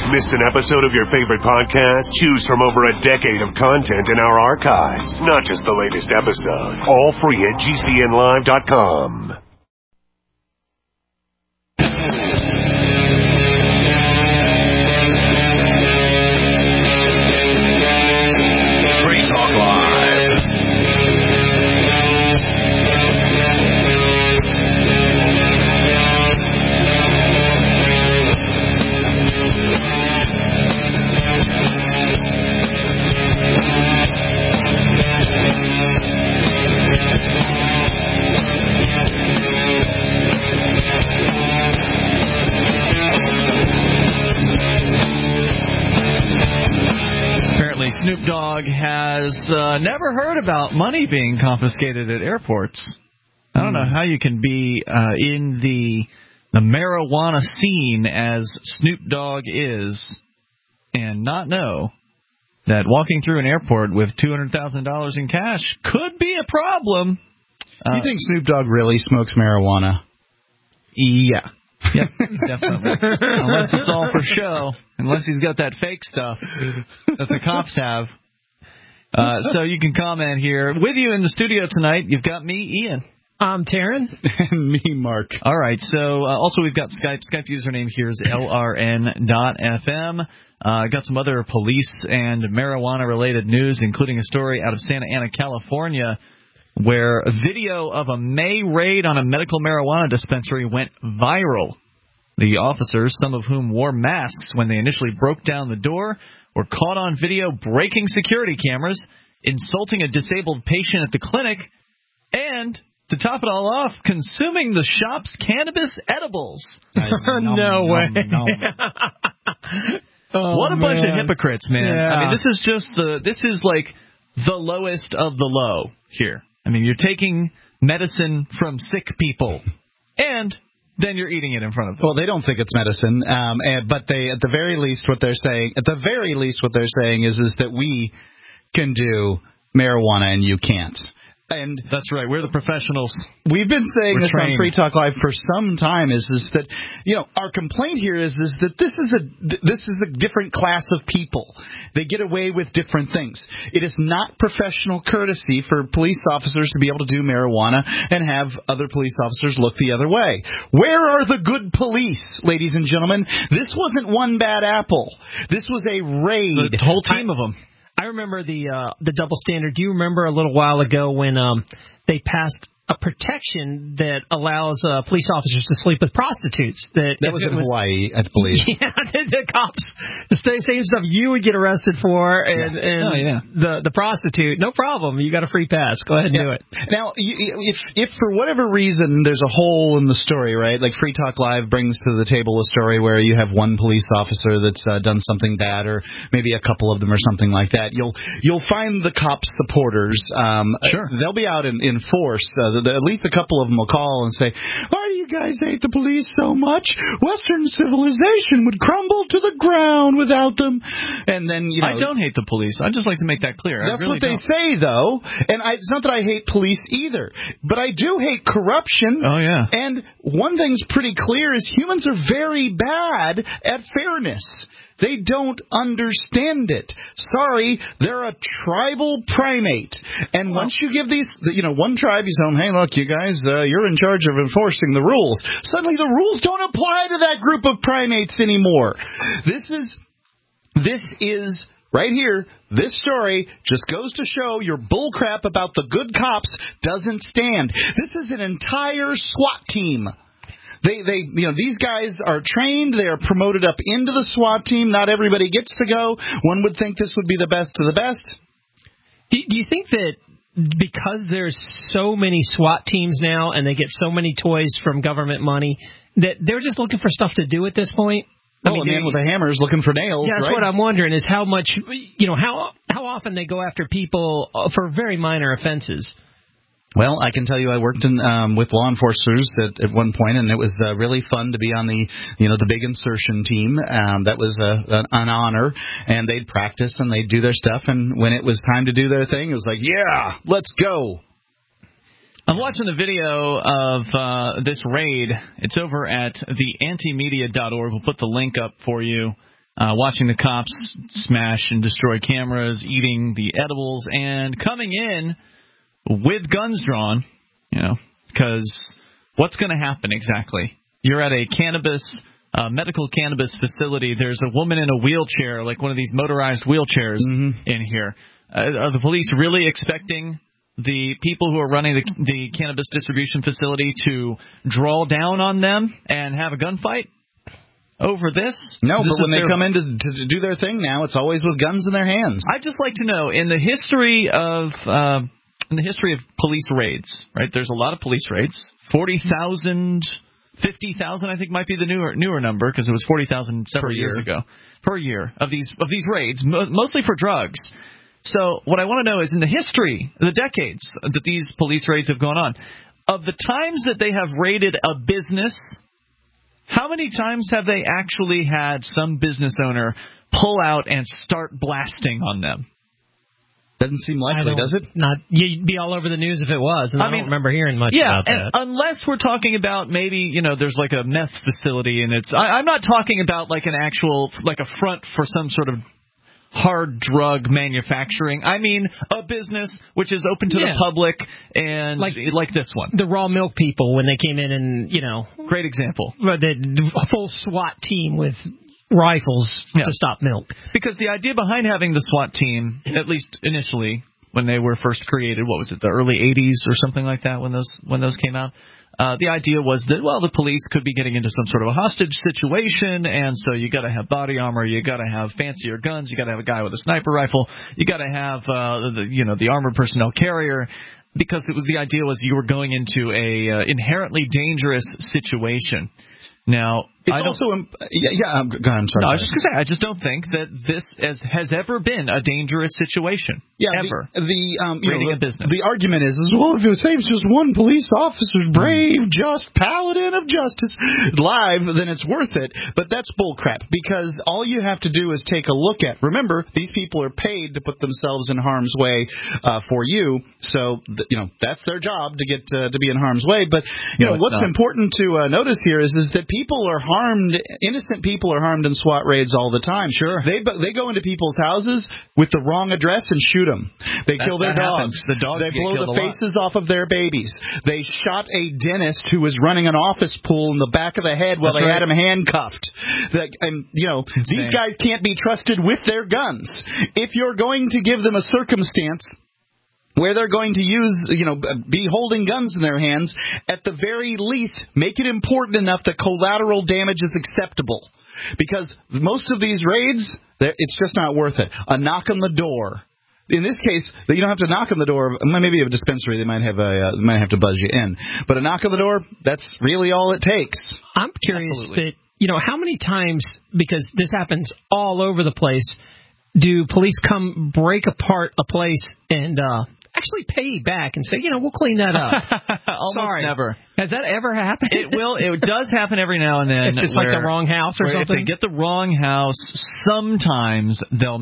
Missed an episode of your favorite podcast? Choose from over a decade of content in our archives, not just the latest episode. All free at GCNlive.com. Snoop Dogg has never heard about money being confiscated at airports. I don't know how you can be in the marijuana scene as Snoop Dogg is and not know that walking through an airport with $200,000 in cash could be a problem. You think Snoop Dogg really smokes marijuana? Yeah. Yep, definitely. Unless it's all for show. Unless he's got that fake stuff that the cops have. So you can comment here. With you in the studio tonight, you've got me, Ian. I'm Taryn. And me, Mark. All right. So also we've got Skype. Skype username here is LRN.FM. Got some other police and marijuana-related news, including a story out of Santa Ana, California, where a video of a May raid on a medical marijuana dispensary went viral. The officers, some of whom wore masks when they initially broke down the door, were caught on video breaking security cameras, insulting a disabled patient at the clinic, and, to top it all off, consuming the shop's cannabis edibles. No way. What a bunch of hypocrites, man. Yeah. I mean, this is like the lowest of the low here. I mean, you're taking medicine from sick people, and then you're eating it in front of them. Well, they don't think it's medicine, but they, at the very least, what they're saying is that we can do marijuana and you can't. And that's right. We're the professionals. We've been saying this trained on Free Talk Live for some time. Is that our complaint here is that this is a different class of people. They get away with different things. It is not professional courtesy for police officers to be able to do marijuana and have other police officers look the other way. Where are the good police, ladies and gentlemen? This wasn't one bad apple. This was a raid. The whole team of them. I remember the double standard. Do you remember a little while ago when they passed a protection that allows police officers to sleep with prostitutes? That was in Hawaii, I believe. Yeah, the cops, the same stuff you would get arrested for, and the prostitute, no problem. You got a free pass. Go ahead and do it. Now, if for whatever reason there's a hole in the story, right? Like Free Talk Live brings to the table a story where you have one police officer that's done something bad, or maybe a couple of them or something like that. You'll find the cops' supporters. Sure. They'll be out in force. At least a couple of them will call and say, "Why do you guys hate the police so much? Western civilization would crumble to the ground without them." And then I don't hate the police. I'd just like to make that clear. That's what they say, though. And it's not that I hate police either, but I do hate corruption. Oh yeah. And one thing's pretty clear is humans are very bad at fairness. They don't understand it. Sorry, they're a tribal primate. And once you give these, one tribe, you tell them, "Hey, look, you guys, you're in charge of enforcing the rules." Suddenly the rules don't apply to that group of primates anymore. This is right here. This story just goes to show your bullcrap about the good cops doesn't stand. This is an entire SWAT team. These guys are trained. They are promoted up into the SWAT team. Not everybody gets to go. One would think this would be the best of the best. Do you think that because there's so many SWAT teams now and they get so many toys from government money that they're just looking for stuff to do at this point? A man with a hammer is looking for nails. Yeah, that's right? what I'm wondering is how much, how often they go after people for very minor offenses. Well, I can tell you I worked with law enforcers at one point, and it was really fun to be on the big insertion team. That was an honor, and they'd practice and they'd do their stuff, and when it was time to do their thing, it was like, yeah, let's go. I'm watching the video of this raid. It's over at theantimedia.org. We'll put the link up for you. watching the cops smash and destroy cameras, eating the edibles, and coming in with guns drawn, because what's going to happen exactly? You're at a medical cannabis facility. There's a woman in a wheelchair, like one of these motorized wheelchairs in here. Are the police really expecting the people who are running the cannabis distribution facility to draw down on them and have a gunfight over this? No, but when they come in to do their thing now, it's always with guns in their hands. I'd just like to know, in the history of police raids, right? There's a lot of police raids. 40,000, 50,000, I think might be the newer number, because it was 40,000 several years ago per year of these raids, mostly for drugs. So what I want to know is, in the history, the decades that these police raids have gone on, of the times that they have raided a business, how many times have they actually had some business owner pull out and start blasting on them? Doesn't seem likely, does it? You'd be all over the news if it was, and I don't remember hearing much about that. Unless we're talking about maybe, there's like a meth facility, and I'm not talking about like an actual, like a front for some sort of hard drug manufacturing. I mean a business which is open to the public, and like this one. The raw milk people, when they came in and, Great example. The full SWAT team with rifles to stop milk. Because the idea behind having the SWAT team, at least initially, when they were first created, what was it, the early 80s or something like that, when those came out? The idea was that, the police could be getting into some sort of a hostage situation, and so you got to have body armor, you got to have fancier guns, you got to have a guy with a sniper rifle, you got to have the armored personnel carrier, because the idea was you were going into a inherently dangerous situation. Now, it's also go ahead. I'm sorry. No, I was just going to say, I just don't think that this has ever been a dangerous situation. Ever. Raiding a business. The argument is, if it saves just one police officer, brave, just paladin of justice, live, then it's worth it. But that's bullcrap, because all you have to do is take a look at. Remember, these people are paid to put themselves in harm's way for you, so that's their job to get to be in harm's way. But what's important to notice here is that people are harmed. Innocent people are harmed in SWAT raids all the time. Sure. They go into people's houses with the wrong address and shoot them. They kill their dogs. The dogs they blow the faces off of their babies. They shot a dentist who was running an office pool in the back of the head while they had him handcuffed. These guys can't be trusted with their guns. If you're going to give them a circumstance where they're going to be holding guns in their hands, at the very least, make it important enough that collateral damage is acceptable. Because most of these raids, it's just not worth it. A knock on the door. In this case, you don't have to knock on the door. Maybe a dispensary, they might have to buzz you in. But a knock on the door, that's really all it takes. I'm curious that, how many times, because this happens all over the place, do police come break apart a place and actually pay back and say, we'll clean that up? Almost never. Has that ever happened? It does happen every now and then. If it's like the wrong house or something. If they get the wrong house, sometimes they'll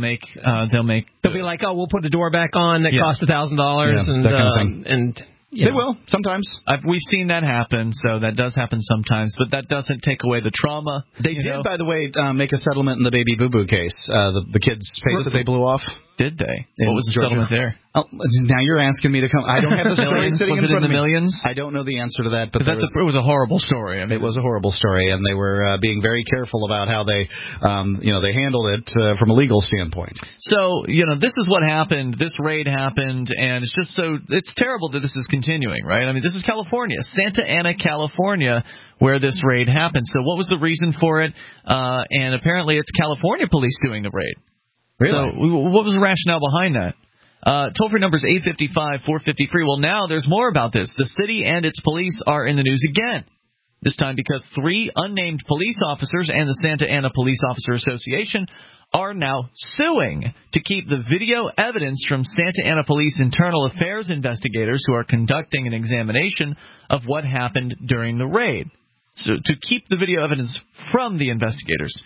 be like, we'll put the door back on that cost $1,000 and that kind of thing. And they will sometimes. We've seen that happen, so that does happen sometimes, but that doesn't take away the trauma. They did, by the way, make a settlement in the Baby Boo Boo case. The kid's face that they blew off. Did they? What was the settlement there? Oh, now you're asking me to come. I don't have the story sitting in front of me. Was it in the millions? I don't know the answer to that, but it was a horrible story. It was a horrible story, and they were being very careful about how they handled it from a legal standpoint. So, this is what happened. This raid happened, and it's terrible that this is continuing, right? I mean, this is California, Santa Ana, California, where this raid happened. So, what was the reason for it? And apparently, it's California police doing the raid. Really? So, what was the rationale behind that? Toll-free number is 855-450-FREE. Well, now there's more about this. The city and its police are in the news again. This time because 3 unnamed police officers and the Santa Ana Police Officer Association are now suing to keep the video evidence from Santa Ana Police Internal Affairs investigators who are conducting an examination of what happened during the raid. So to keep the video evidence from the investigators.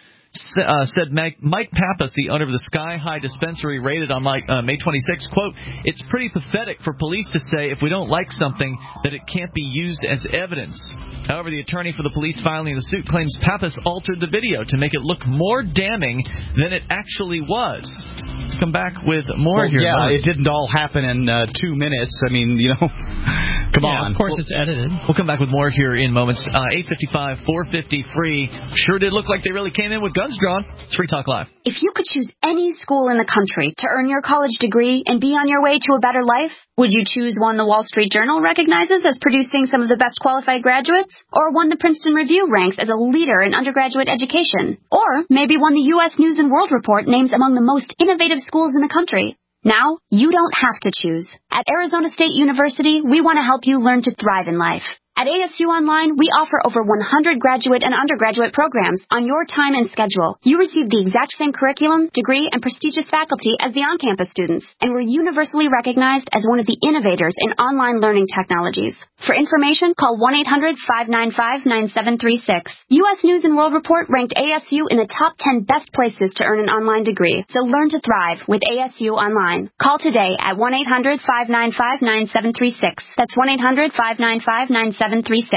said Mike Pappas, the owner of the Sky High dispensary raided on May 26th, quote, "It's pretty pathetic for police to say if we don't like something that it can't be used as evidence." However, the attorney for the police filing the suit claims Pappas altered the video to make it look more damning than it actually was. Come back with more here. Yeah, it didn't all happen in 2 minutes. I mean, come on. Of course, it's edited. We'll come back with more here in moments. 855, 450 free. Sure did look like they really came in with guns drawn. It's Free Talk Live. If you could choose any school in the country to earn your college degree and be on your way to a better life, would you choose one the Wall Street Journal recognizes as producing some of the best qualified graduates? Or one the Princeton Review ranks as a leader in undergraduate education? Or maybe one the U.S. News and World Report names among the most innovative schools in the country? Now, you don't have to choose. At Arizona State University, we want to help you learn to thrive in life. At ASU Online, we offer over 100 graduate and undergraduate programs on your time and schedule. You receive the exact same curriculum, degree, and prestigious faculty as the on-campus students, and we're universally recognized as one of the innovators in online learning technologies. For information, call 1-800-595-9736. U.S. News and World Report ranked ASU in the top 10 best places to earn an online degree, so learn to thrive with ASU Online. Call today at 1-800-595-9736. That's 1-800-595-9736.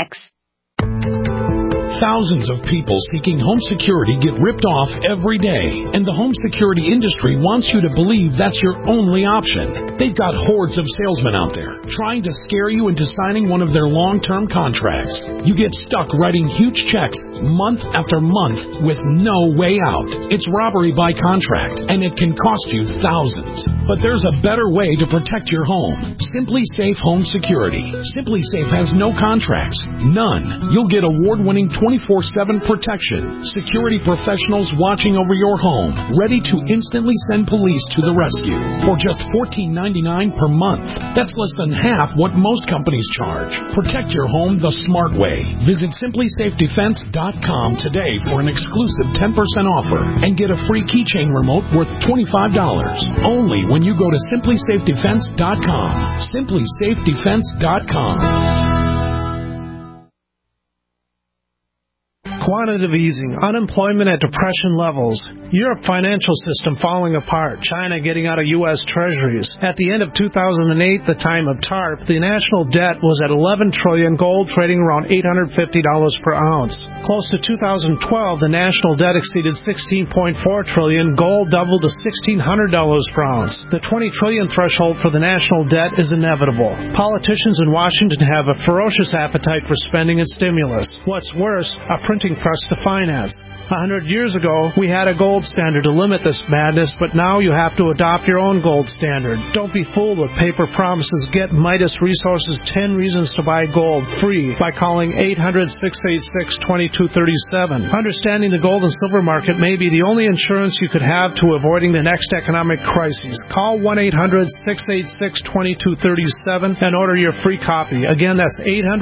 Thousands of people seeking home security get ripped off every day, and the home security industry wants you to believe that's your only option. They've got hordes of salesmen out there trying to scare you into signing one of their long-term contracts. You get stuck writing huge checks month after month with no way out. It's robbery by contract, and it can cost you thousands. But there's a better way to protect your home. Simply Safe Home Security. Simply Safe has no contracts. None. You'll get award-winning 24/7 protection. Security professionals watching over your home, ready to instantly send police to the rescue for just $14.99 per month. That's less than half what most companies charge. Protect your home the smart way. Visit simplysafedefense.com today for an exclusive 10% offer and get a free keychain remote worth $25. Only when you go to simplysafedefense.com. simplysafedefense.com. Quantitative easing, unemployment at depression levels, Europe financial system falling apart, China getting out of U.S. treasuries. At the end of 2008, the time of TARP, the national debt was at $11 trillion, gold trading around $850 per ounce. Close to 2012, the national debt exceeded $16.4 trillion, gold doubled to $1,600 per ounce. The $20 trillion threshold for the national debt is inevitable. Politicians in Washington have a ferocious appetite for spending and stimulus. What's worse, a printing press to finance. 100 years ago, we had a gold standard to limit this madness, but now you have to adopt your own gold standard. Don't be fooled with paper promises. Get Midas Resources 10 Reasons to Buy Gold free by calling 800-686-2237. Understanding the gold and silver market may be the only insurance you could have to avoiding the next economic crisis. Call 1-800-686-2237 and order your free copy. Again, that's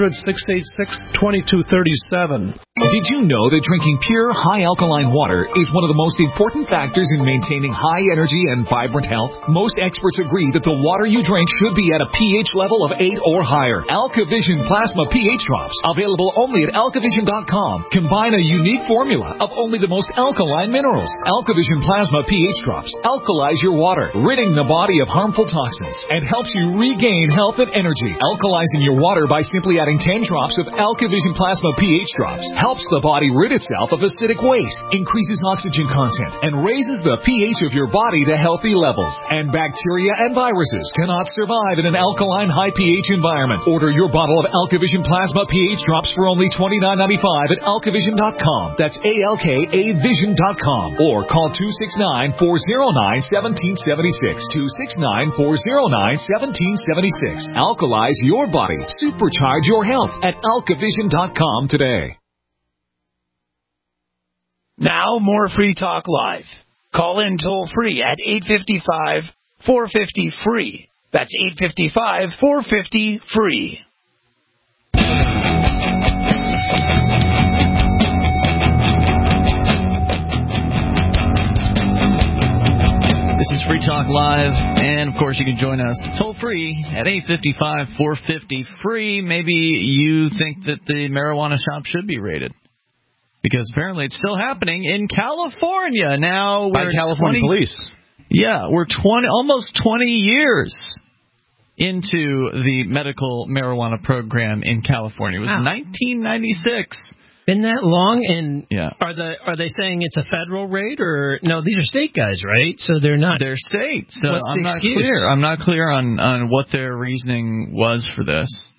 800-686-2237. Did you know that drinking pure, high alkaline water is one of the most important factors in maintaining high energy and vibrant health? Most experts agree that the water you drink should be at a pH level of 8 or higher. AlkaVision Plasma pH Drops, available only at alkavision.com, combine a unique formula of only the most alkaline minerals. AlkaVision Plasma pH Drops alkalize your water, ridding the body of harmful toxins, and helps you regain health and energy. Alkalizing your water by simply adding 10 drops of AlkaVision Plasma pH Drops helps the body rid itself of acidic waste, increases oxygen content, and raises the pH of your body to healthy levels. And bacteria and viruses cannot survive in an alkaline high pH environment. Order your bottle of AlkaVision Plasma pH Drops for only $29.95 at alkavision.com. That's ALKAvision.com. Or call 269-409-1776. 269-409-1776. Alkalize your body. Supercharge your health at alkavision.com today. Now, more Free Talk Live. Call in toll-free at 855-450-FREE. That's 855-450-FREE. This is Free Talk Live, and of course you can join us toll-free at 855-450-FREE. Maybe you think that the marijuana shop should be raided. because apparently it's still happening in California. Now we're by California police. Yeah, we're almost 20 years into the medical marijuana program in California. It was 1996. Been that long? And yeah. Are they saying it's a federal raid, or no? These are state guys, right? So they're not. They're state. So what's I'm the not excuse? clear. I'm not clear on what their reasoning was for this.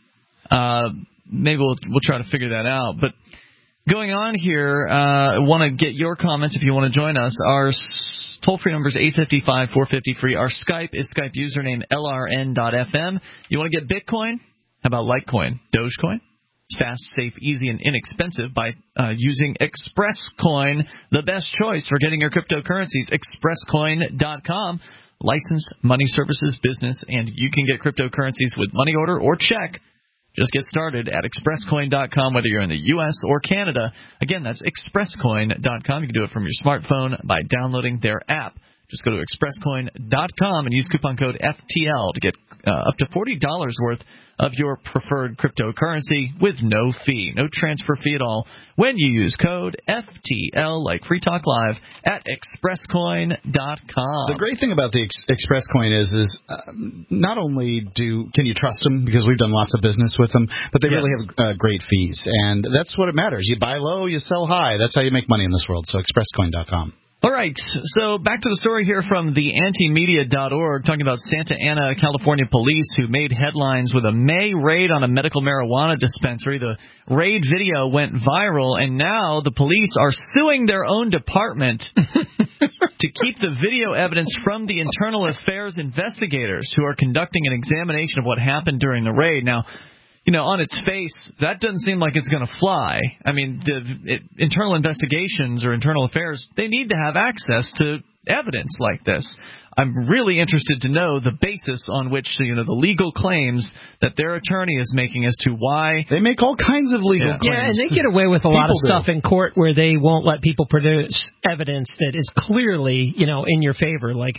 Maybe we'll try to figure that out. But going on here, I want to get your comments if you want to join us. Our toll-free number is 855-450-FREE. Our Skype is Skype username LRN.FM. You want to get Bitcoin? How about Litecoin? Dogecoin? It's fast, safe, easy, and inexpensive by using ExpressCoin, the best choice for getting your cryptocurrencies. ExpressCoin.com. Licensed money services business, and you can get cryptocurrencies with money order or check. Just get started at ExpressCoin.com, whether you're in the U.S. or Canada. Again, that's ExpressCoin.com. You can do it from your smartphone by downloading their app. Just go to ExpressCoin.com and use coupon code FTL to get up to $40 worth of your preferred cryptocurrency with no fee, no transfer fee at all when you use code FTL, like Free Talk Live, at ExpressCoin.com. The great thing about the ExpressCoin is not only can you trust them, because we've done lots of business with them, but they really have great fees, and that's what it matters. You buy low, you sell high. That's how you make money in this world. So ExpressCoin.com. All right, so back to the story here from the antimedia.org, talking about Santa Ana, California police who made headlines with a May raid on a medical marijuana dispensary. The raid video went viral, and now the police are suing their own department to keep the video evidence from the internal affairs investigators who are conducting an examination of what happened during the raid. Now, you know, on its face, that doesn't seem like it's going to fly. I mean, internal investigations or internal affairs, they need to have access to evidence like this. I'm really interested to know the basis on which, the legal claims that their attorney is making as to why. They make all kinds of legal claims. Yeah, and they get away with a lot of stuff in court where they won't let people produce evidence that is clearly, in your favor. Like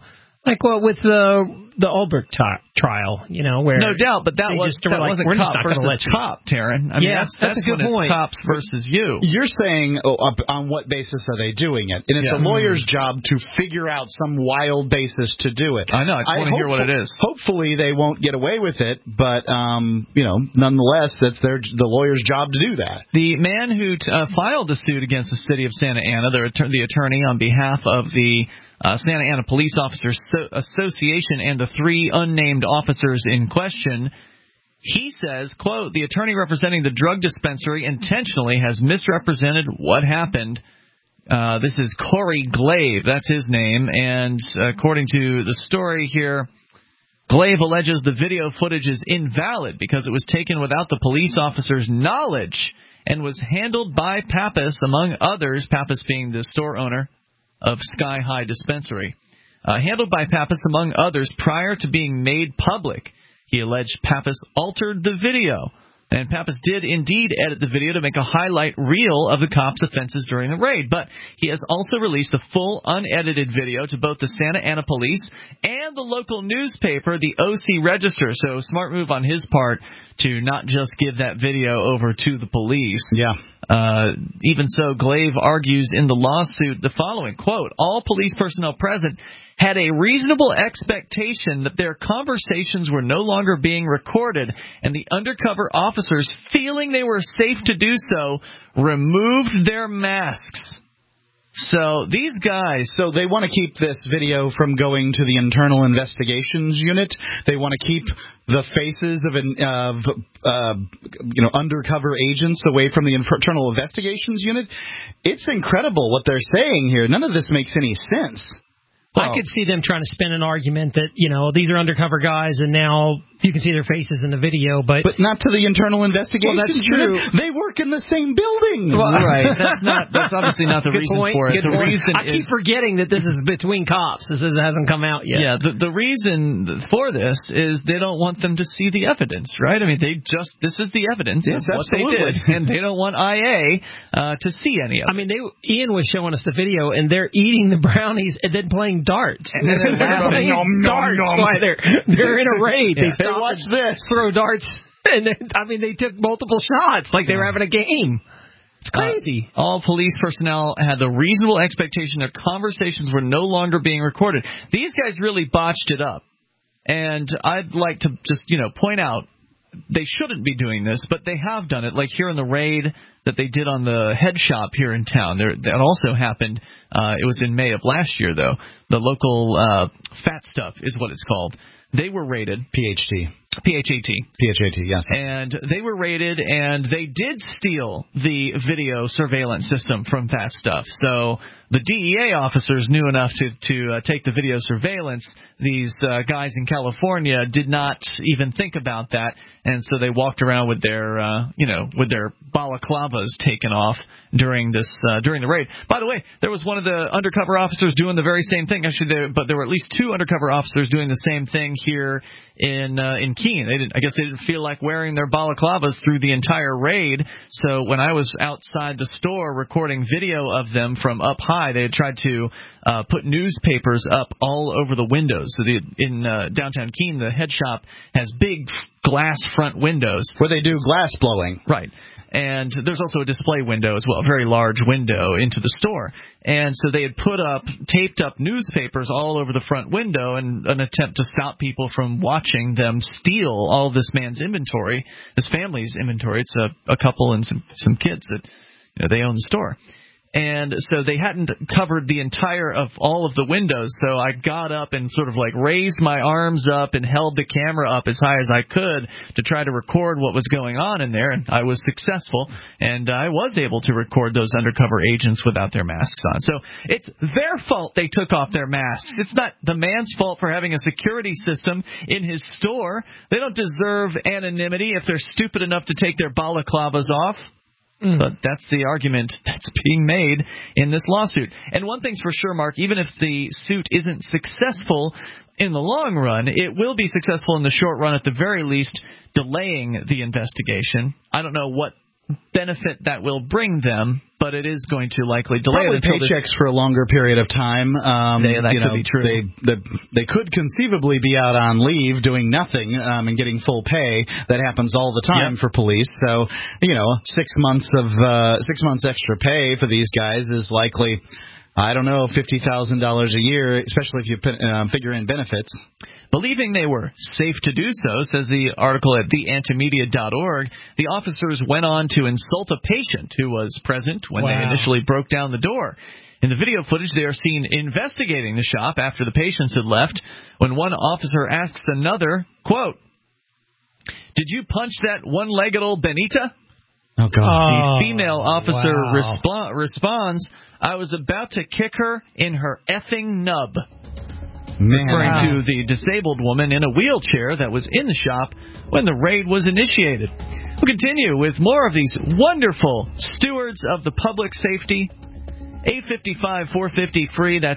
with the Ulbricht trial, where no doubt, but that wasn't cop versus cop, Taryn. I mean, that's a good point. It's cops versus you. You're saying on what basis are they doing it? And it's a lawyer's job to figure out some wild basis to do it. I know. I just want to hear what it is. Hopefully, they won't get away with it, but nonetheless, that's the lawyer's job to do that. The man who filed the suit against the city of Santa Ana, the attorney on behalf of the Santa Ana Police Officers Association and the three unnamed officers in question, he says, quote, the attorney representing the drug dispensary intentionally has misrepresented what happened. This is Corey Glaive. That's his name. And according to the story here, Glaive alleges the video footage is invalid because it was taken without the police officer's knowledge and was handled by Pappas, among others, Pappas being the store owner of Sky High Dispensary. Handled by Pappas, among others, prior to being made public. He alleged Pappas altered the video. And Pappas did indeed edit the video to make a highlight reel of the cops' offenses during the raid. But he has also released a full unedited video to both the Santa Ana Police and the local newspaper, the OC Register. So smart move on his part to not just give that video over to the police. Yeah. Even so, Glaive argues in the lawsuit the following, quote, all police personnel present had a reasonable expectation that their conversations were no longer being recorded, and the undercover officers, feeling they were safe to do so, removed their masks. So these guys... So they want to keep this video from going to the internal investigations unit. They want to keep the faces of undercover agents away from the internal investigations unit. It's incredible what they're saying here. None of this makes any sense. Well, I could see them trying to spin an argument that, these are undercover guys and now you can see their faces in the video, but not to the internal investigation. Well, that's true. They work in the same building. Well, right. That's obviously not the reason for it. The reason I keep forgetting that this is between cops. This hasn't come out yet. Yeah, the reason for this is they don't want them to see the evidence, right? I mean, this is the evidence of what they did, and they don't want IA to see any of it. I mean, Ian was showing us the video, and they're eating the brownies and then playing darts. And then they're playing darts while they're in a raid. Yeah. Hey, watch this. Throw darts. And then, they took multiple shots like they were having a game. It's crazy. All police personnel had the reasonable expectation their conversations were no longer being recorded. These guys really botched it up. And I'd like to just, point out, they shouldn't be doing this, but they have done it. Like here in the raid that they did on the head shop here in town. That also happened. It was in May of last year, though. The local Fat Stuff is what it's called. They were raided. PHAT, yes. And they were raided, and they did steal the video surveillance system from Fat Stuff. So the DEA officers knew enough to take the video surveillance. These guys in California did not even think about that, and so they walked around with their balaclavas taken off during the raid. By the way, there was one of the undercover officers doing the very same thing. Actually, but there were at least two undercover officers doing the same thing here in Keene. I guess they didn't feel like wearing their balaclavas through the entire raid. So when I was outside the store recording video of them from up high, they had tried to put newspapers up all over the windows. So in downtown Keene, the head shop has big glass front windows where they do glass blowing. Right. And there's also a display window as well, a very large window into the store. And so they had taped up newspapers all over the front window in an attempt to stop people from watching them steal all of this man's inventory, this family's inventory. It's a couple and some kids that they own the store. And so they hadn't covered the entire of all of the windows, so I got up and sort of like raised my arms up and held the camera up as high as I could to try to record what was going on in there, and I was successful, and I was able to record those undercover agents without their masks on. So it's their fault they took off their masks. It's not the man's fault for having a security system in his store. They don't deserve anonymity if they're stupid enough to take their balaclavas off. But that's the argument that's being made in this lawsuit. And one thing's for sure, Mark, even if the suit isn't successful in the long run, it will be successful in the short run, at the very least, delaying the investigation. I don't know what benefit that will bring them, but it is going to likely delay probably it until paychecks for a longer period of time. That could be true. They could conceivably be out on leave doing nothing and getting full pay. That happens all the time for police. So 6 months extra pay for these guys is likely, I don't know, $50,000 a year, especially if you figure in benefits. Believing they were safe to do so, says the article at theantimedia.org, the officers went on to insult a patient who was present when they initially broke down the door. In the video footage, they are seen investigating the shop after the patients had left, when one officer asks another, quote, "Did you punch that one-legged old Benita?" Oh, God. The female officer responds, "I was about to kick her in her effing nub." Referring to the disabled woman in a wheelchair that was in the shop when the raid was initiated. We'll continue with more of these wonderful stewards of the public safety. 855-450-FREE. That's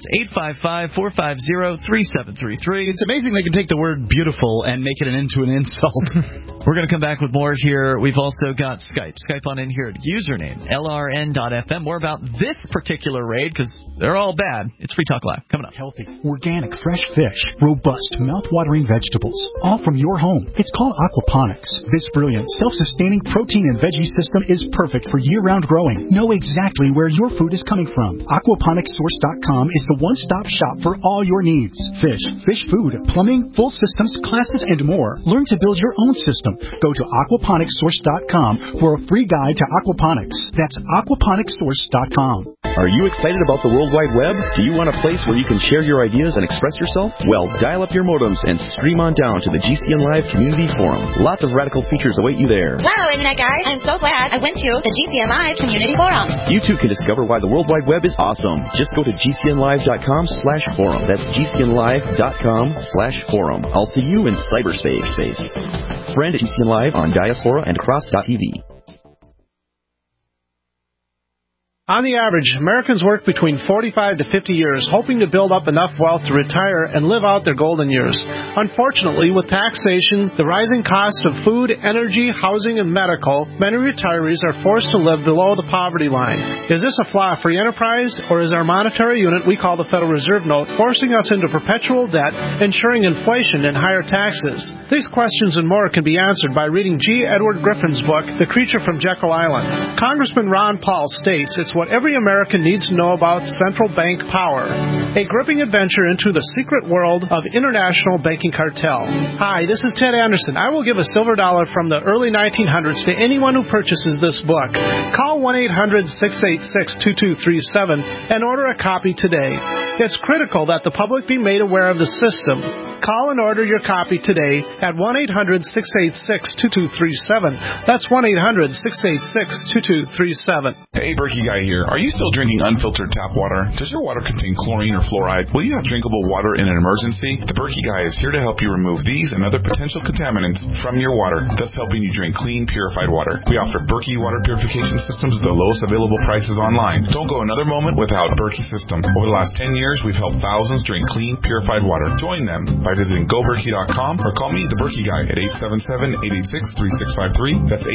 855-450-3733. It's amazing they can take the word beautiful and make it into an insult. We're going to come back with more here. We've also got Skype. Skype on in here at username LRN.FM. More about this particular raid, because they're all bad. It's Free Talk Live. Coming up. Healthy, organic, fresh fish, robust, mouth-watering vegetables, all from your home. It's called aquaponics. This brilliant, self-sustaining protein and veggie system is perfect for year-round growing. Know exactly where your food is coming from. Aquaponicssource.com is the one-stop shop for all your needs. Fish, fish food, plumbing, full systems, classes, and more. Learn to build your own system. Go to aquaponicssource.com for a free guide to aquaponics. That's aquaponicssource.com. Are you excited about the World Wide Web? Do you want a place where you can share your ideas and express yourself? Well, dial up your modems and stream on down to the GCN Live Community Forum. Lots of radical features await you there. Wow, Internet guys, I'm so glad I went to the GCN Live Community Forum. You too can discover why the World Wide Web is awesome. Just go to GCNlive.com/forum. That's GCNlive.com/forum. I'll see you in cyberspace. Friend at GCN Live on Diaspora and Cross.tv. On the average, Americans work between 45 to 50 years, hoping to build up enough wealth to retire and live out their golden years. Unfortunately, with taxation, the rising cost of food, energy, housing, and medical, many retirees are forced to live below the poverty line. Is this a flaw free enterprise, or is our monetary unit we call the Federal Reserve Note forcing us into perpetual debt, ensuring inflation and higher taxes? These questions and more can be answered by reading G. Edward Griffin's book, The Creature from Jekyll Island. Congressman Ron Paul states it's what every American needs to know about central bank power. A gripping adventure into the secret world of international banking cartel. Hi, this is Ted Anderson. I will give a silver dollar from the early 1900s to anyone who purchases this book. Call 1-800-686-2237 and order a copy today. It's critical that the public be made aware of the system. Call and order your copy today at 1-800-686-2237. That's 1-800-686-2237. Hey, Berkey Guy here. Are you still drinking unfiltered tap water? Does your water contain chlorine or fluoride? Will you have drinkable water in an emergency? The Berkey Guy is here to help you remove these and other potential contaminants from your water, thus helping you drink clean, purified water. We offer Berkey water purification systems at the lowest available prices online. Don't go another moment without Berkey system. Over the last 10 years, we've helped thousands drink clean, purified water. Join them by visiting GoBerkey.com or call me, the Berkey Guy, at 877-886-3653. That's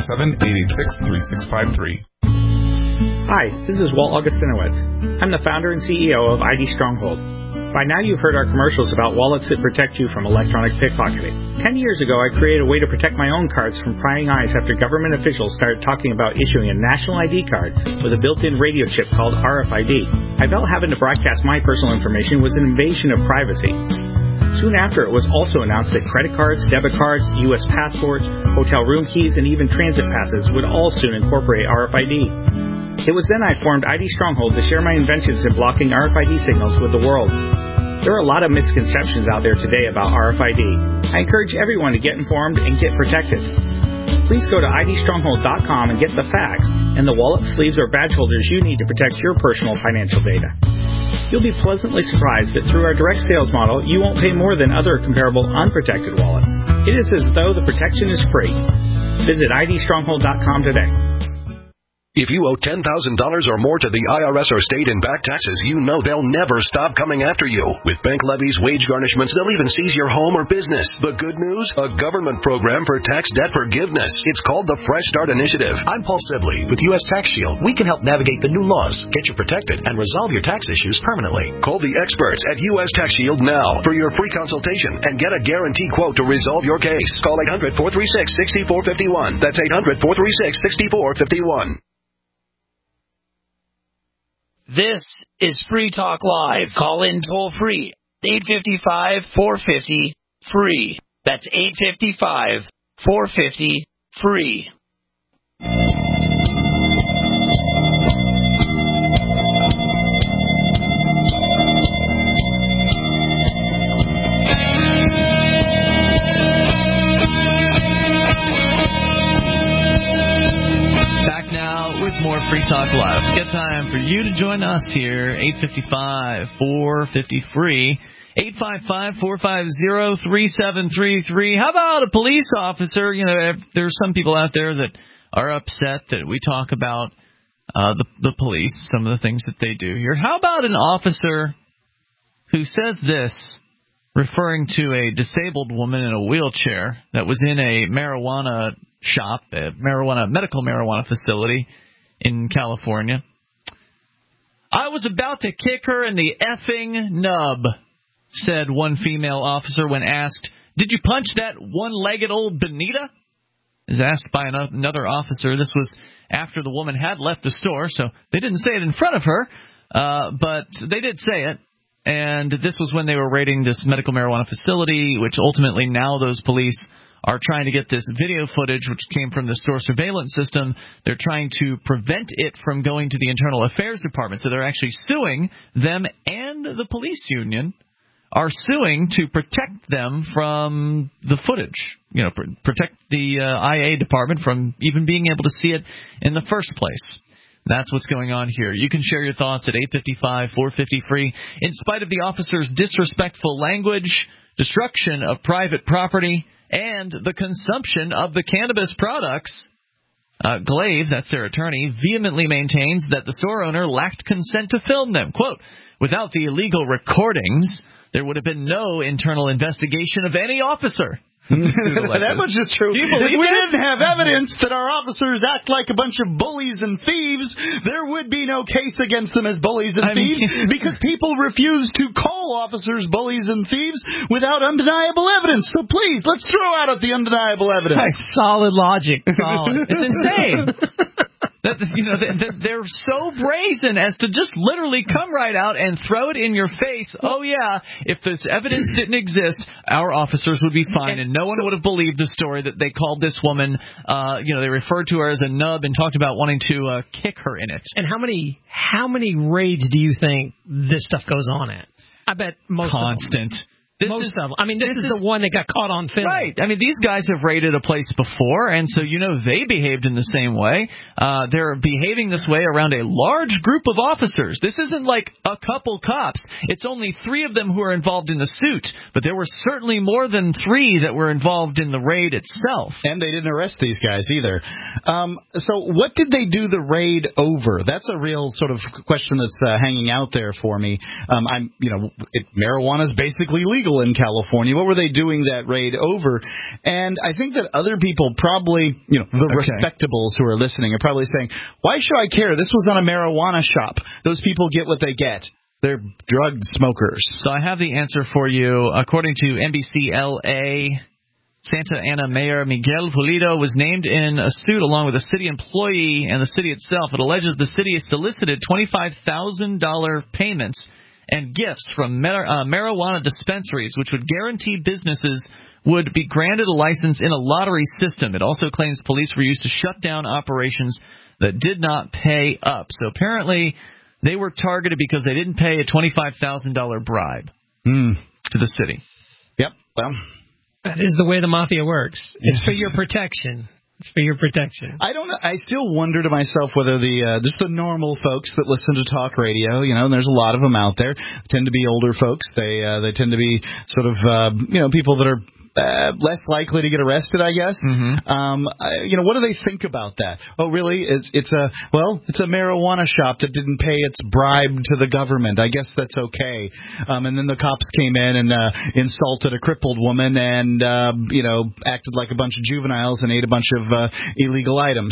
877-886-3653. Hi, this is Walt Augustinowitz. I'm the founder and CEO of ID Stronghold. By now you've heard our commercials about wallets that protect you from electronic pickpocketing. 10 years ago, I created a way to protect my own cards from prying eyes after government officials started talking about issuing a national ID card with a built-in radio chip called RFID. I felt having to broadcast my personal information was an invasion of privacy. Soon after, it was also announced that credit cards, debit cards, U.S. passports, hotel room keys, and even transit passes would all soon incorporate RFID. It was then I formed ID Stronghold to share my inventions in blocking RFID signals with the world. There are a lot of misconceptions out there today about RFID. I encourage everyone to get informed and get protected. Please go to idstronghold.com and get the facts and the wallet, sleeves, or badge holders you need to protect your personal financial data. You'll be pleasantly surprised that through our direct sales model, you won't pay more than other comparable unprotected wallets. It is as though the protection is free. Visit idstronghold.com today. If you owe $10,000 or more to the IRS or state in back taxes, you know they'll never stop coming after you. With bank levies, wage garnishments, they'll even seize your home or business. The good news? A government program for tax debt forgiveness. It's called the Fresh Start Initiative. I'm Paul Sibley with U.S. Tax Shield. We can help navigate the new laws, get you protected, and resolve your tax issues permanently. Call the experts at U.S. Tax Shield now for your free consultation and get a guaranteed quote to resolve your case. Call 800-436-6451. That's 800-436-6451. This is Free Talk Live. Call in toll free. 855-450-FREE. That's 855-450-FREE. More Free Talk Live. Good time for you to join us here. 855-450-FREE. 855-450-3733. How about a police officer? You know, there's some people out there that are upset that we talk about the police, some of the things that they do here. How about an officer who says this, referring to a disabled woman in a wheelchair that was in a marijuana shop, a medical marijuana facility in California. I was about to kick her in the effing nub, said one female officer when asked, did you punch that one-legged old Benita? Is asked by another officer. This was after the woman had left the store, so they didn't say it in front of her, but they did say it. And this was when they were raiding this medical marijuana facility, which ultimately now those police are trying to get this video footage, which came from the store surveillance system. They're trying to prevent it from going to the Internal Affairs Department. So they're actually suing them, and the police union are suing to protect them from the footage, you know, protect the IA department from even being able to see it in the first place. That's what's going on here. You can share your thoughts at 855-450-FREE. In spite of the officer's disrespectful language, destruction of private property, and the consumption of the cannabis products, Glaive, that's their attorney, vehemently maintains that the store owner lacked consent to film them. Quote, without the illegal recordings, there would have been no internal investigation of any officer. That much is true. If we didn't have evidence that our officers act like a bunch of bullies and thieves, there would be no case against them as bullies and thieves because people refuse to call officers bullies and thieves without undeniable evidence. So please, let's throw out the undeniable evidence. Solid logic. Solid. It's insane. They're so brazen as to just literally come right out and throw it in your face. Oh, yeah, if this evidence didn't exist, our officers would be fine, and no one would have believed the story that they called this woman. They referred to her as a nub and talked about wanting to kick her in it. And how many raids do you think this stuff goes on at? I bet most constant. Of them. Most of them. I mean, this is the one that got caught on film. Right. I mean, these guys have raided a place before, and so they behaved in the same way. They're behaving this way around a large group of officers. This isn't like a couple cops. It's only 3 of them who are involved in the suit, but there were certainly more than 3 that were involved in the raid itself. And they didn't arrest these guys either. So what did they do the raid over? That's a real sort of question that's hanging out there for me. Marijuana is basically legal in California. What were they doing that raid over? And I think that other people probably, respectables who are listening are probably saying, why should I care? This was on a marijuana shop. Those people get what they get. They're drug smokers. So I have the answer for you. According to NBC LA, Santa Ana Mayor Miguel Pulido was named in a suit along with a city employee and the city itself. It alleges the city has solicited $25,000 payments and gifts from marijuana dispensaries, which would guarantee businesses would be granted a license in a lottery system. It also claims police were used to shut down operations that did not pay up. So apparently they were targeted because they didn't pay a $25,000 bribe to the city. Yep, well, that is the way the mafia works. It's for your protection. It's for your protection. I don't know. I still wonder to myself whether just the normal folks that listen to talk radio, and there's a lot of them out there, tend to be older folks. They tend to be sort of people that are less likely to get arrested, I guess. Mm-hmm. What do they think about that? Oh, really? It's a marijuana shop that didn't pay its bribe to the government. I guess that's okay. And then the cops came in and insulted a crippled woman and acted like a bunch of juveniles and ate a bunch of illegal items.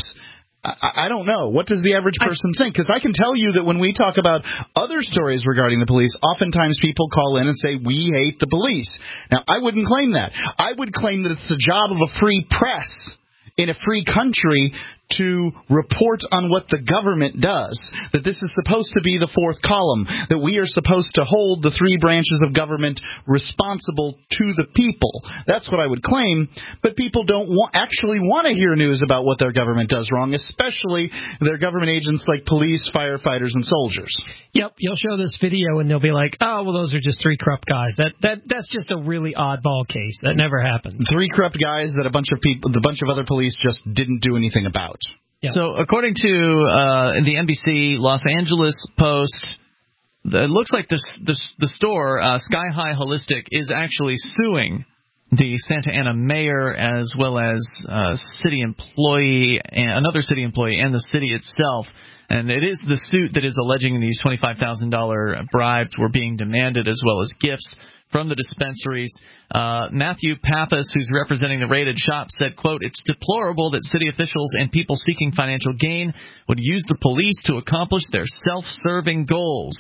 I don't know. What does the average person think? Because I can tell you that when we talk about other stories regarding the police, oftentimes people call in and say, we hate the police. Now, I wouldn't claim that. I would claim that it's the job of a free press in a free country to report on what the government does, that this is supposed to be the fourth column, that we are supposed to hold the 3 branches of government responsible to the people. That's what I would claim, but people don't actually want to hear news about what their government does wrong, especially their government agents like police, firefighters, and soldiers. Yep, you'll show this video and they'll be like, oh, well, those are just 3 corrupt guys. That's just a really oddball case. That never happened. 3 corrupt guys that a bunch of other police just didn't do anything about. Yeah. So according to the NBC Los Angeles Post, it looks like the store, Sky High Holistic, is actually suing the Santa Ana mayor as well as city employee, another city employee, and the city itself. And it is the suit that is alleging these $25,000 bribes were being demanded, as well as gifts from the dispensaries. Matthew Pappas, who's representing the raided shop, said, quote, it's deplorable that city officials and people seeking financial gain would use the police to accomplish their self-serving goals.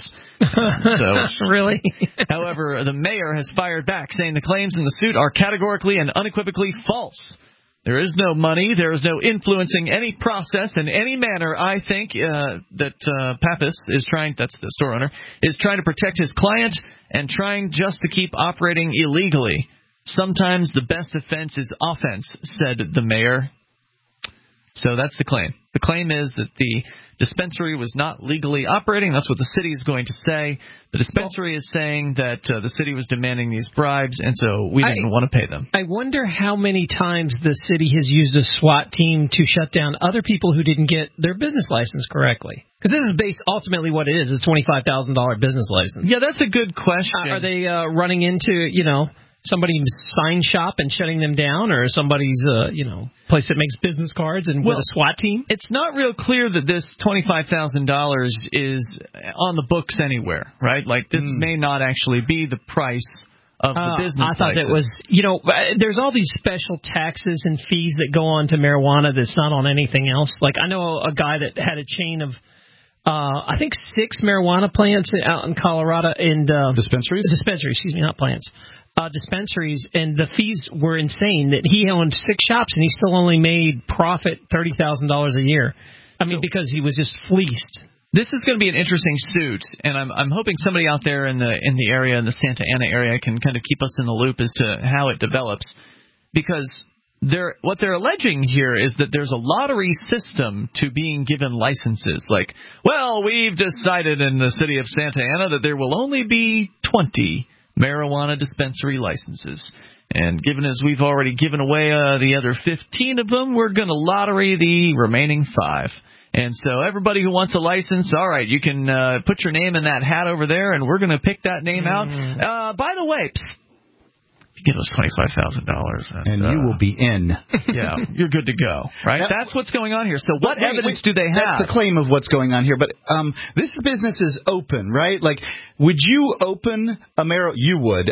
Really? However, the mayor has fired back, saying the claims in the suit are categorically and unequivocally false. There is no money. There is no influencing any process in any manner. I think that Pappas is trying, that's the store owner, is trying to protect his client and trying just to keep operating illegally. Sometimes the best defense is offense, said the mayor. So that's the claim. The claim is that the dispensary was not legally operating. That's what the city is going to say. The dispensary is saying that the city was demanding these bribes, and so we didn't want to pay them. I wonder how many times the city has used a SWAT team to shut down other people who didn't get their business license correctly. Because this is based, ultimately what it is $25,000 business license. Yeah, that's a good question. Are they running into, somebody's sign shop and shutting them down, or somebody's place that makes business cards and with a SWAT team? It's not real clear that this $25,000 is on the books anywhere, right? Like, this may not actually be the price of the business. I thought license. that was, there's all these special taxes and fees that go on to marijuana that's not on anything else. Like, I know a guy that had a chain of, I think 6 marijuana plants out in Colorado, and dispensaries, excuse me, not plants. Dispensaries, and the fees were insane. That he owned 6 shops and he still only made profit $30,000 a year. I mean, because he was just fleeced. This is going to be an interesting suit, and I'm hoping somebody out there in the area, in the Santa Ana area, can kind of keep us in the loop as to how it develops, because what they're alleging here is that there's a lottery system to being given licenses. Like, well, we've decided in the city of Santa Ana that there will only be 20 marijuana dispensary licenses. And given as we've already given away the other 15 of them, we're going to lottery the remaining 5. And so everybody who wants a license, all right, you can put your name in that hat over there, and we're going to pick that name out. By the way, if you give us $25,000, and you will be in. Yeah, you're good to go, right? That's what's going on here. So what evidence do they have? That's the claim of what's going on here. But this business is open, right? Like, would you open a You would.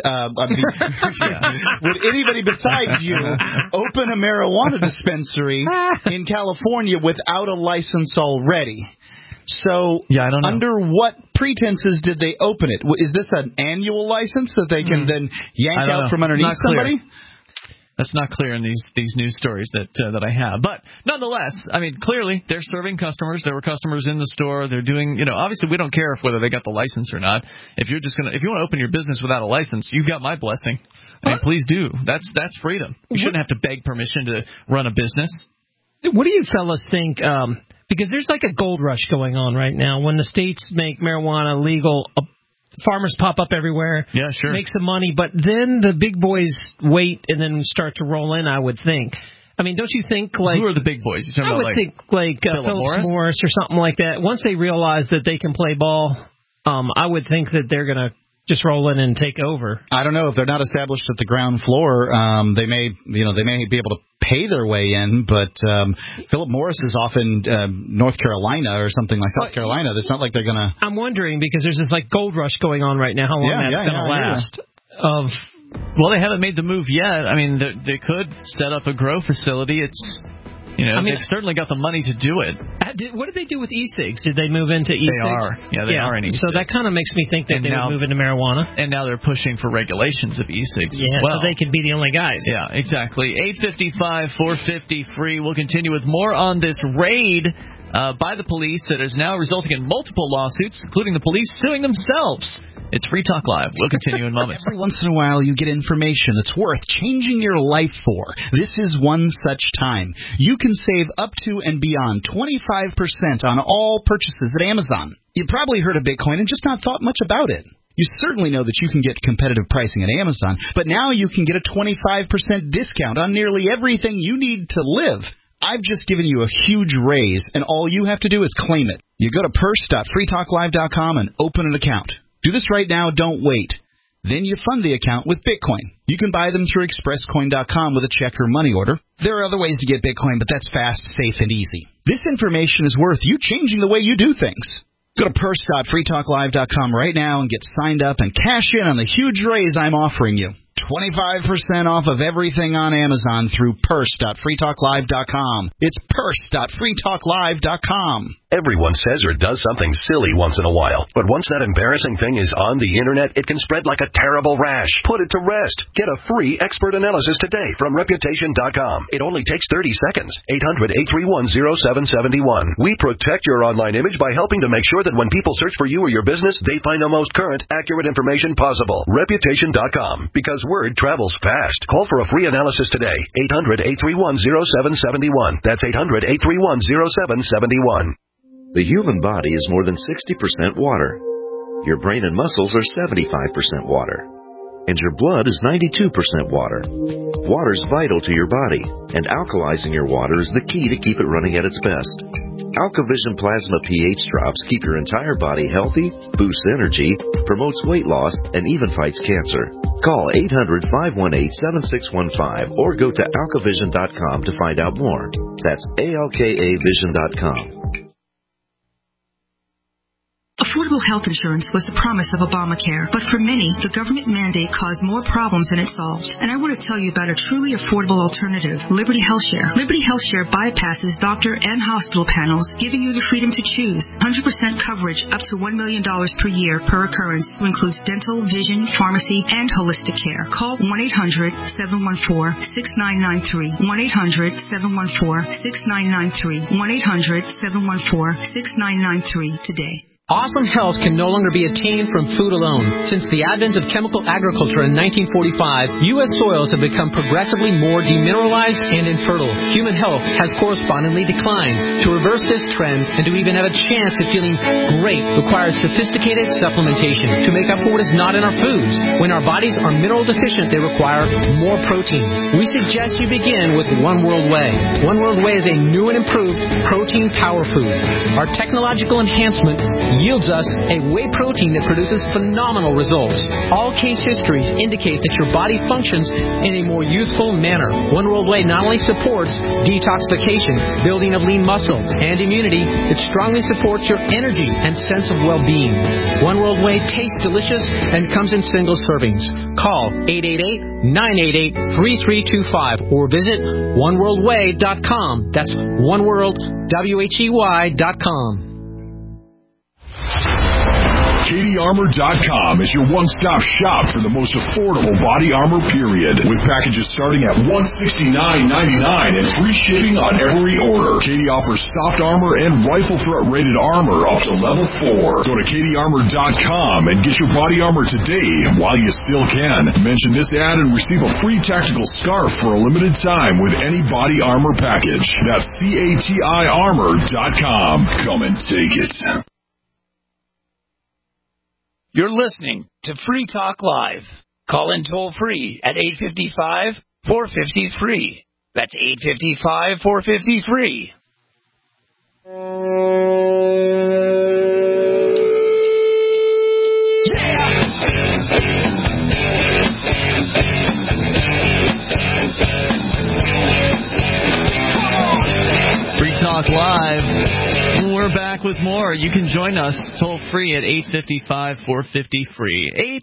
Would anybody besides you open a marijuana dispensary in California without a license already? So, I don't know. Under what pretenses did they open it? Is this an annual license that they can then yank out from underneath somebody? That's not clear in these news stories that I have. But nonetheless, I mean, clearly they're serving customers. There were customers in the store. They're doing, obviously we don't care whether they got the license or not. If you want to open your business without a license, you've got my blessing. And please do. That's freedom. You shouldn't have to beg permission to run a business. What do you fellas think? Because there's like a gold rush going on right now. When the states make marijuana legal, farmers pop up everywhere. Yeah, sure. Make some money, but then the big boys wait and then start to roll in, I would think. I mean, don't you think like... Who are the big boys? I would think like Philip Morris or something like that. Once they realize that they can play ball, I would think that they're going to just roll in and take over. I don't know. If they're not established at the ground floor, they may be able to pay their way in, but Philip Morris is off in North Carolina or something like South Carolina. It's not like they're going to... I'm wondering, because there's this like gold rush going on right now, how long that's going to last. Well, they haven't made the move yet. I mean, they could set up a grow facility. They've certainly got the money to do it. What did they do with e-cigs? Did they move into e-cigs? They are. Yeah, they are in e-cigs. So that kind of makes me think that they would move into marijuana. And now they're pushing for regulations of e-cigs as well. So they could be the only guys. Yeah, exactly. 855-450-FREE. We'll continue with more on this raid by the police that is now resulting in multiple lawsuits, including the police suing themselves. It's Free Talk Live. We'll continue in moments. Every once in a while, you get information that's worth changing your life for. This is one such time. You can save up to and beyond 25% on all purchases at Amazon. You probably heard of Bitcoin and just not thought much about it. You certainly know that you can get competitive pricing at Amazon, but now you can get a 25% discount on nearly everything you need to live. I've just given you a huge raise, and all you have to do is claim it. You go to purse.freetalklive.com and open an account. Do this right now, don't wait. Then you fund the account with Bitcoin. You can buy them through expresscoin.com with a check or money order. There are other ways to get Bitcoin, but that's fast, safe, and easy. This information is worth you changing the way you do things. Go to purse.freetalklive.com right now and get signed up and cash in on the huge raise I'm offering you. 25% off of everything on Amazon through purse.freetalklive.com. It's purse.freetalklive.com. Everyone says or does something silly once in a while, but once that embarrassing thing is on the internet, it can spread like a terrible rash. Put it to rest. Get a free expert analysis today from Reputation.com. It only takes 30 seconds. 800-831-0771. We protect your online image by helping to make sure that when people search for you or your business, they find the most current, accurate information possible. Reputation.com. Because word travels fast. Call for a free analysis today. 800-831-0771. That's 800-831-0771. The human body is more than 60% water. Your brain and muscles are 75% water. And your blood is 92% water. Water is vital to your body, and alkalizing your water is the key to keep it running at its best. AlkaVision Plasma pH drops keep your entire body healthy, boosts energy, promotes weight loss, and even fights cancer. Call 800-518-7615 or go to alkavision.com to find out more. That's ALKAvision.com. Affordable health insurance was the promise of Obamacare, but for many, the government mandate caused more problems than it solved. And I want to tell you about a truly affordable alternative, Liberty HealthShare. Liberty HealthShare bypasses doctor and hospital panels, giving you the freedom to choose. 100% coverage up to $1 million per year per occurrence, which includes dental, vision, pharmacy, and holistic care. Call 1-800-714-6993. 1-800-714-6993. 1-800-714-6993 today. Awesome health can no longer be attained from food alone. Since the advent of chemical agriculture in 1945, U.S. soils have become progressively more demineralized and infertile. Human health has correspondingly declined. To reverse this trend and to even have a chance at feeling great requires sophisticated supplementation to make up for what is not in our foods. When our bodies are mineral deficient, they require more protein. We suggest you begin with One World Whey. One World Whey is a new and improved protein power food. Our technological enhancement yields us a whey protein that produces phenomenal results. All case histories indicate that your body functions in a more youthful manner. One World Whey not only supports detoxification, building of lean muscle, and immunity, it strongly supports your energy and sense of well-being. One World Whey tastes delicious and comes in single servings. Call 888-988-3325 or visit oneworldwhey.com. That's oneworldwhey.com. CatieArmor.com is your one-stop shop for the most affordable body armor, period. With packages starting at $169.99 and free shipping on every order. Katie offers soft armor and rifle threat rated armor up to level 4. Go to CatieArmor.com and get your body armor today while you still can. Mention this ad and receive a free tactical scarf for a limited time with any body armor package. That's CatieArmor.com. Come and take it. You're listening to Free Talk Live. Call in toll-free at 855-450-FREE. That's 855-450-FREE. Free Talk Live. We're back with more. You can join us toll free at 855-450-FREE.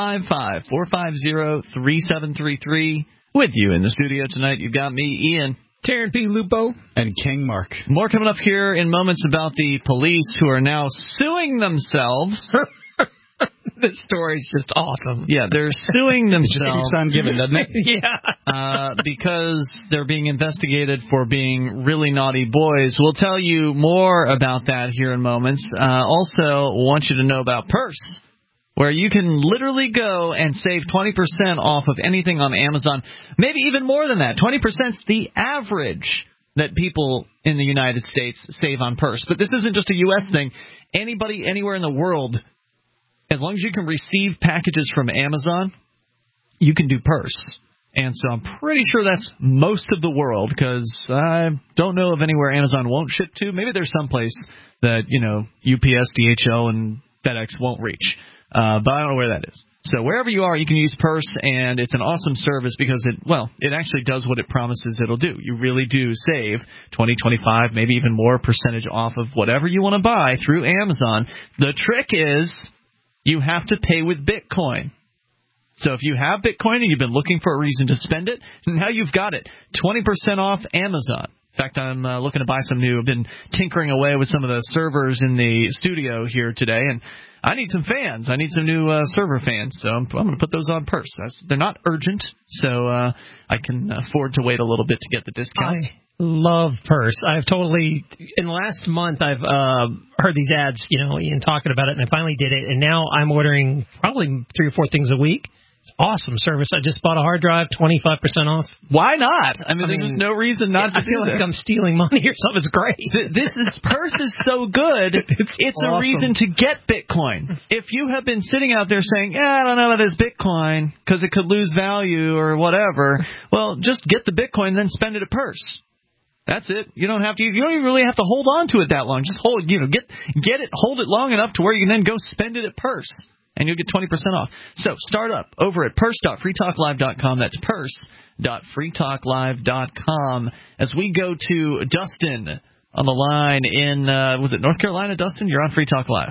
855-450-3733. With you in the studio tonight, you've got me, Ian. Taryn P. Lupo. And King Mark. More coming up here in moments about the police who are now suing themselves. This story is just awesome. Yeah, they're suing themselves. It just keeps on giving, doesn't it? Yeah. Because they're being investigated for being really naughty boys. We'll tell you more about that here in moments. Also, want you to know about Purse, where you can literally go and save 20% off of anything on Amazon. Maybe even more than that. 20% is the average that people in the United States save on Purse. But this isn't just a U.S. thing. Anybody anywhere in the world, as long as you can receive packages from Amazon, you can do Purse. And so I'm pretty sure that's most of the world, because I don't know of anywhere Amazon won't ship to. Maybe there's some place that, UPS, DHL, and FedEx won't reach. But I don't know where that is. So wherever you are, you can use Purse, and it's an awesome service because it actually does what it promises it'll do. You really do save 20, 25, maybe even more percentage off of whatever you want to buy through Amazon. The trick is you have to pay with Bitcoin. So if you have Bitcoin and you've been looking for a reason to spend it, now you've got it. 20% off Amazon. In fact, I'm looking to buy some new. I've been tinkering away with some of the servers in the studio here today, and I need some fans. I need some new server fans, so I'm going to put those on Purse. They're not urgent, so I can afford to wait a little bit to get the discounts. I love Purse. I've totally, in the last month, I've heard these ads, Ian talking about it, and I finally did it, and now I'm ordering probably 3 or 4 things a week. Awesome service. I just bought a hard drive, 25% off. Why not? I mean, there's just no reason not to do feel like I'm stealing money or something. It's great. Purse is so good, it's awesome. A reason to get Bitcoin. If you have been sitting out there saying, I don't know about this Bitcoin because it could lose value or whatever, well, just get the Bitcoin and then spend it at Purse. That's it. You don't even really have to hold on to it that long. Just get it, hold it long enough to where you can then go spend it at Purse. and you'll get 20% off. So start up over at purse.freetalklive.com. That's purse.freetalklive.com. As we go to Dustin on the line in, was it North Carolina, Dustin? You're on Free Talk Live.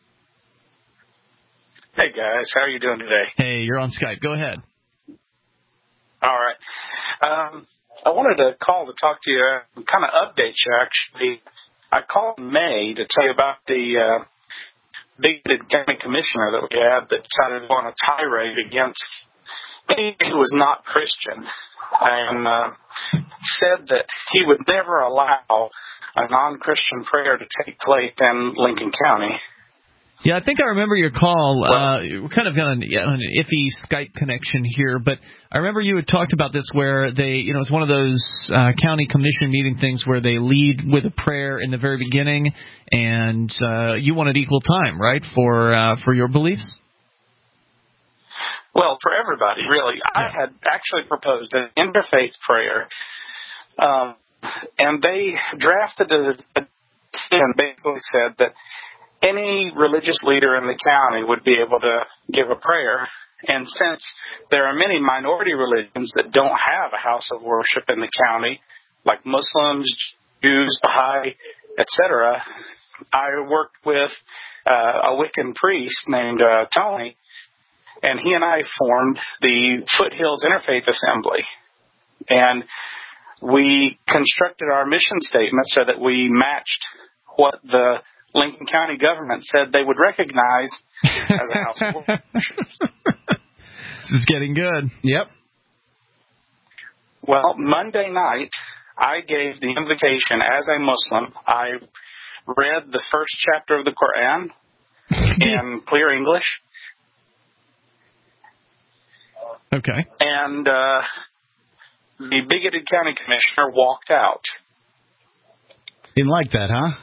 Hey, guys. How are you doing today? Hey, you're on Skype. Go ahead. All right. I wanted to call to talk to you, kind of update you, actually. I called in May to tell you about the bigoted county commissioner that we had that decided to go on a tirade against anyone who was not Christian, and said that he would never allow a non-Christian prayer to take place in Lincoln County. Yeah, I think I remember your call. We're kind of on an iffy Skype connection here, but I remember you had talked about this where they, it's one of those county commission meeting things where they lead with a prayer in the very beginning, and you wanted equal time, right, for your beliefs? Well, for everybody, really. Yeah. I had actually proposed an interfaith prayer, and they drafted a and basically said that any religious leader in the county would be able to give a prayer. And since there are many minority religions that don't have a house of worship in the county, like Muslims, Jews, Baha'i, etc., I worked with a Wiccan priest named Tony, and he and I formed the Foothills Interfaith Assembly. And we constructed our mission statement so that we matched what the Lincoln County government said they would recognize as a house of worship. This is getting good. Yep. Well, Monday night, I gave the invocation as a Muslim. I read the first chapter of the Quran in clear English. Okay. And the bigoted county commissioner walked out. Didn't like that, huh?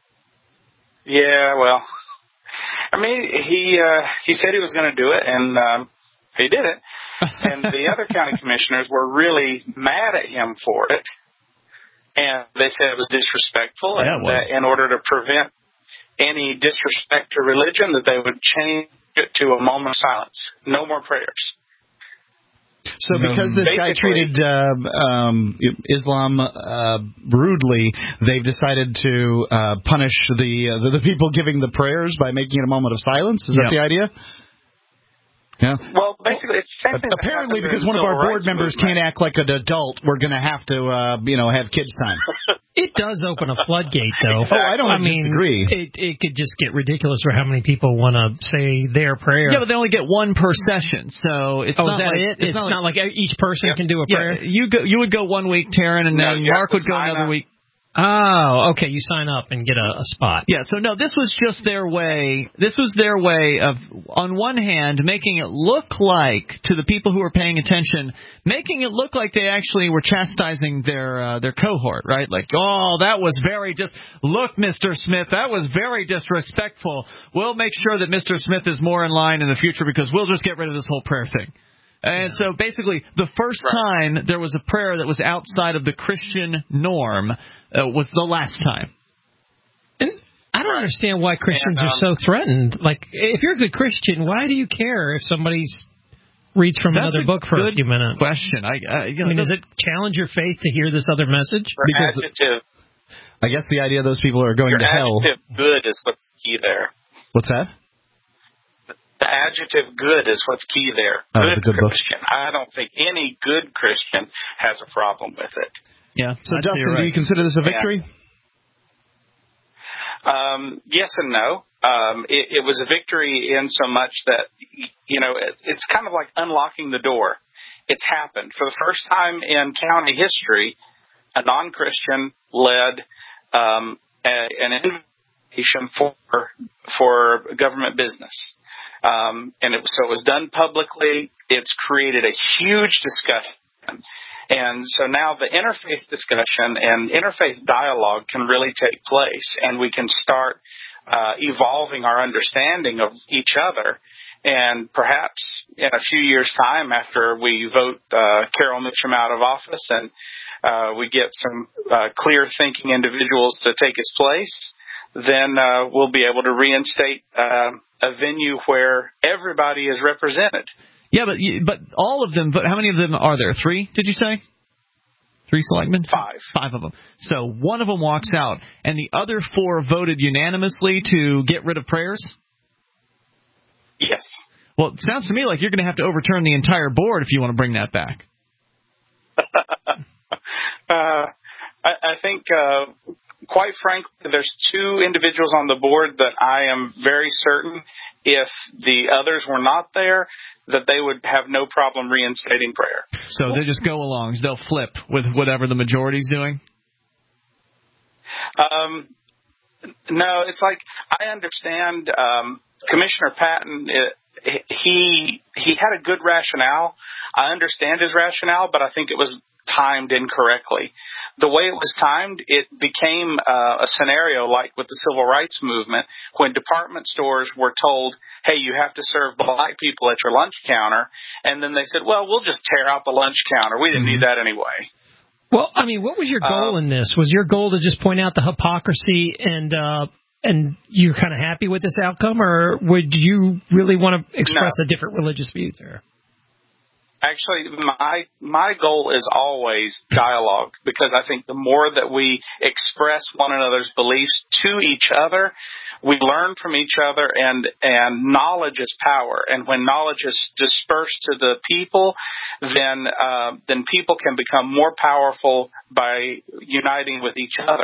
Yeah, well, I mean, he said he was going to do it, and he did it. And the other county commissioners were really mad at him for it, and they said it was disrespectful, and that in order to prevent any disrespect to religion, that they would change it to a moment of silence. No more prayers. So because this guy treated Islam rudely, they've decided to punish the people giving the prayers by making it a moment of silence? Is that the idea? Yeah. Well, basically, it's apparently because one of our board members can't act like an adult, we're going to have to, have kids time. It does open a floodgate, though. Exactly. Oh, I don't disagree. It could just get ridiculous for how many people want to say their prayer. Yeah, but they only get one per session, so it's not like it? It's not like each person can do a prayer. Yeah, you would go 1 week, Taryn, and then Mark would go another week. Oh, okay. You sign up and get a spot. Yeah. So no, this was just their way. This was their way of, on one hand, making it look like to the people who were paying attention, making it look like they actually were chastising their cohort, right? Like, oh, that was look, Mr. Smith, that was very disrespectful. We'll make sure that Mr. Smith is more in line in the future because we'll just get rid of this whole prayer thing. And so basically, the first time there was a prayer that was outside of the Christian norm was the last time. And I don't understand why Christians are so threatened. Like, if you're a good Christian, why do you care if somebody reads from another book for a few minutes? Question. I mean, does it challenge your faith to hear this other message? Adjective. I guess the idea those people are going to hell. Adjective good is what's key there. What's that? The adjective good is what's key there. Good Christian. I don't think any good Christian has a problem with it. Yeah. So, Dustin, do you consider this a victory? Yes and no. It was a victory in so much that, it's kind of like unlocking the door. It's happened. For the first time in county history, a non-Christian led an invitation for government business. And so it was done publicly. It's created a huge discussion. And so now the interfaith discussion and interfaith dialogue can really take place, and we can start evolving our understanding of each other. And perhaps in a few years' time, after we vote Carol Mitchum out of office and we get some clear-thinking individuals to take his place, then we'll be able to reinstate a venue where everybody is represented. Yeah, but all of them. But how many of them are there? 3? Did you say? 3 selectmen? 5. 5 of them. So one of them walks out, and the other 4 voted unanimously to get rid of prayers? Yes. Well, it sounds to me like you're going to have to overturn the entire board if you want to bring that back. I think, quite frankly, there's 2 individuals on the board that I am very certain, if the others were not there, that they would have no problem reinstating prayer. So they just go along. They'll flip with whatever the majority's doing? No, it's like, I understand Commissioner Patton, he had a good rationale. I understand his rationale, but I think it was timed incorrectly. The way it was timed, it became a scenario like with the civil rights movement, when department stores were told, hey, you have to serve black people at your lunch counter, and then they said, well, we'll just tear out the lunch counter. We didn't need that anyway. Well, I mean, what was your goal in this? Was your goal to just point out the hypocrisy and you're kind of happy with this outcome, or would you really want to express a different religious view there? Actually, my goal is always dialogue, because I think the more that we express one another's beliefs to each other, we learn from each other, and knowledge is power. And when knowledge is dispersed to the people, then people can become more powerful by uniting with each other.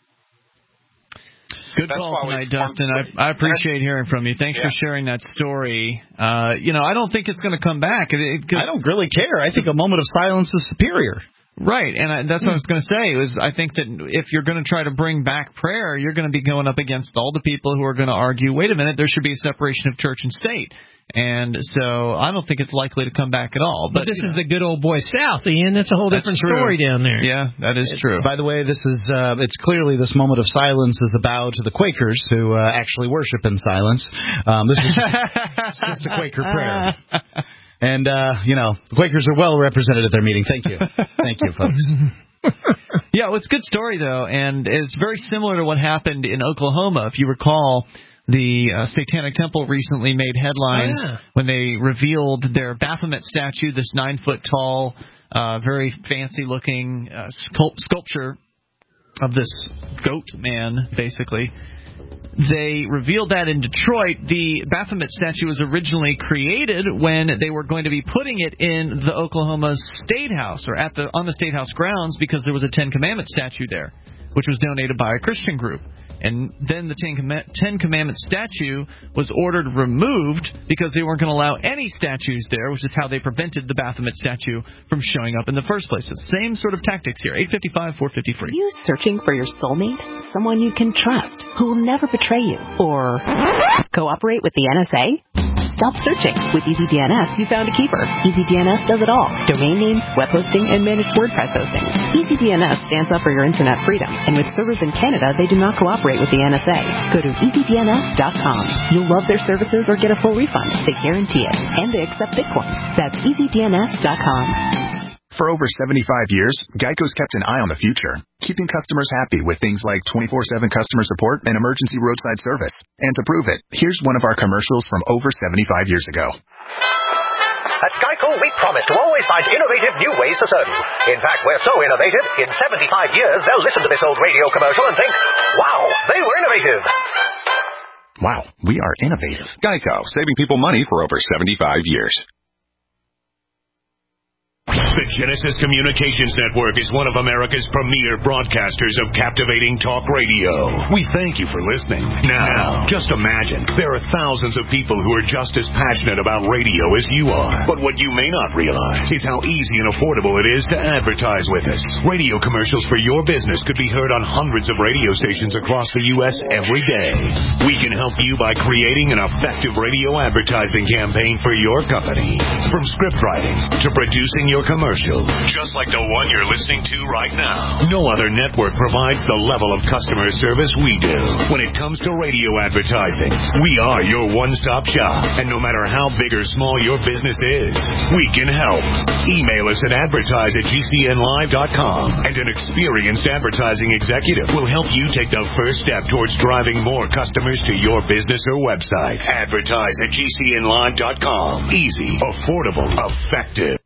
Good call tonight, Dustin. I appreciate hearing from you. Thanks for sharing that story. I don't think it's going to come back. I don't really care. I think a moment of silence is superior. Right, and that's what I was going to say. I think that if you're going to try to bring back prayer, you're going to be going up against all the people who are going to argue, wait a minute, there should be a separation of church and state. And so I don't think it's likely to come back at all. But this is the good old boy South, Ian. That's a whole different story down there. Yeah, that is true. By the way, this is it's clearly this moment of silence is a bow to the Quakers who actually worship in silence. This is just a Quaker prayer. And, the Quakers are well represented at their meeting. Thank you. Thank you, folks. Yeah, well, it's a good story, though, and it's very similar to what happened in Oklahoma. If you recall, the Satanic Temple recently made headlines when they revealed their Baphomet statue, this 9-foot-tall, very fancy-looking sculpture of this goat man, basically. They revealed that in Detroit, the Baphomet statue was originally created when they were going to be putting it in the Oklahoma State House, or on the State House grounds, because there was a Ten Commandments statue there, which was donated by a Christian group. And then the Ten Commandments statue was ordered removed because they weren't going to allow any statues there, which is how they prevented the Baphomet statue from showing up in the first place. It's the same sort of tactics here. 855-450-FREE. Are you searching for your soulmate? Someone you can trust, who will never betray you or cooperate with the NSA? Stop searching. With EasyDNS, you found a keeper. EasyDNS does it all. Domain names, web hosting, and managed WordPress hosting. EasyDNS stands up for your internet freedom. And with servers in Canada, they do not cooperate with the NSA. Go to EasyDNS.com. You'll love their services or get a full refund. They guarantee it. And they accept Bitcoin. That's EasyDNS.com. For over 75 years, GEICO's kept an eye on the future, keeping customers happy with things like 24/7 customer support and emergency roadside service. And to prove it, here's one of our commercials from over 75 years ago. At GEICO, we promise to always find innovative new ways to serve you. In fact, we're so innovative, in 75 years, they'll listen to this old radio commercial and think, wow, they were innovative. Wow, we are innovative. GEICO, saving people money for over 75 years. The Genesis Communications Network is one of America's premier broadcasters of captivating talk radio. We thank you for listening. Now, just imagine, there are thousands of people who are just as passionate about radio as you are. But what you may not realize is how easy and affordable it is to advertise with us. Radio commercials for your business could be heard on hundreds of radio stations across the U.S. every day. We can help you by creating an effective radio advertising campaign for your company. From script writing to producing your commercial, commercial, just like the one you're listening to right now. No other network provides the level of customer service we do. When it comes to radio advertising, we are your one-stop shop. And no matter how big or small your business is, we can help. Email us at advertise@gcnlive.com, and an experienced advertising executive will help you take the first step towards driving more customers to your business or website. Advertise at gcnlive.com. Easy, affordable, effective.